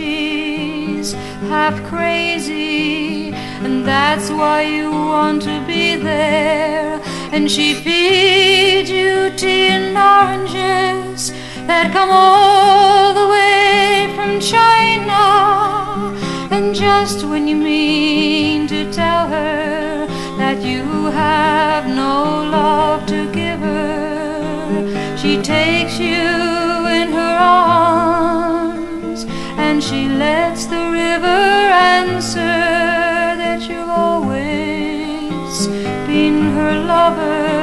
she's half crazy, and that's why you want to be there. And she feeds you tea and oranges that come all the way from China. And just when you mean to tell her that you have no love to give her, she takes you in her arms, and she lets the river answer that you've always been her lover.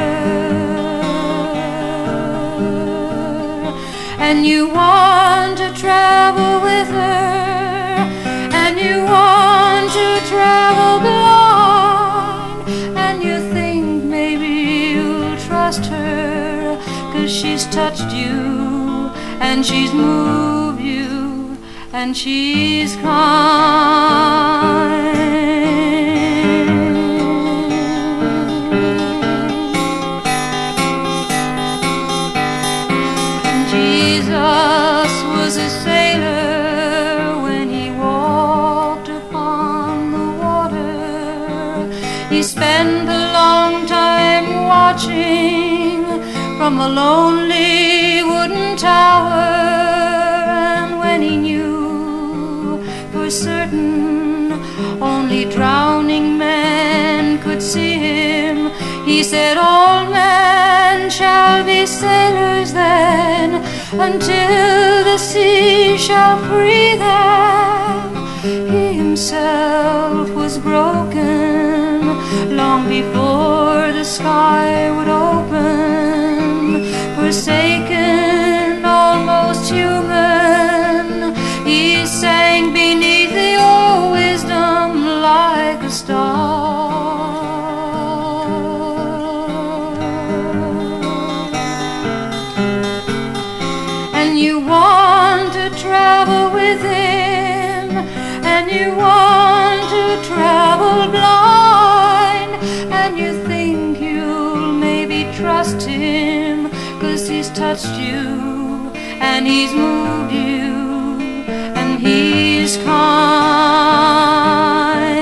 And you want to travel with her, and you want to travel blind, and you think maybe you'll trust her, 'cause she's touched you, and she's moved you, and she's kind. Jesus was a sailor when he walked upon the water. He spent a long time watching from a lonely wooden tower, and when he knew for certain only drowning men could see him, he said, all men shall be sailors then, until the sea shall free them. He himself was broken long before the sky would open, forsaken, almost human. He sank beneath your wisdom like a star. And you want to travel with him, and you want to travel blind, and you think you'll maybe trust him, 'cause he's touched you, and he's moved you, and he's kind.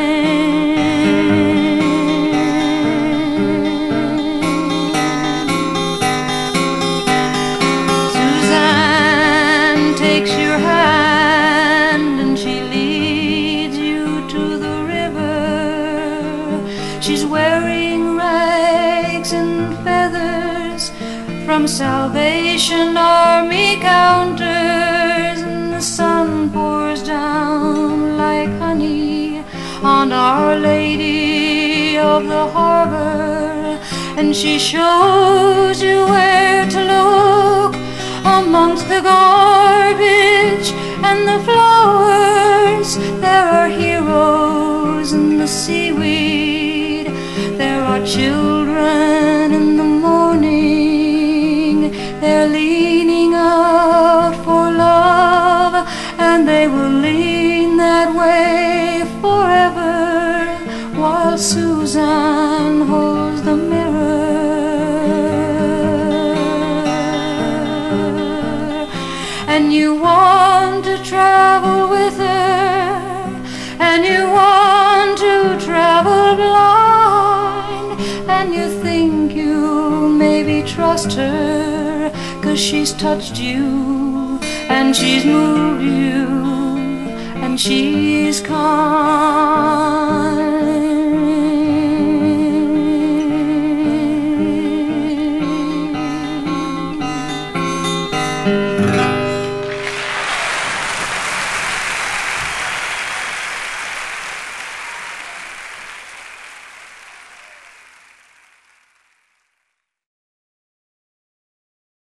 Suzanne takes your hand, and she leads you to the river. She's wearing rags and feathers from Salvation Army counters, and the sun pours down like honey on Our Lady of the Harbor, and she shows you where to look amongst the garbage and the flowers. There are heroes in the seaweed, there are children in the morning. They're leaning out for love, and they will lean that way forever, while Suzanne holds the mirror. And you want to travel with her, and you want to travel blind, and you think you'll maybe trust her, 'cause she's touched you, and she's moved you, and she's kind.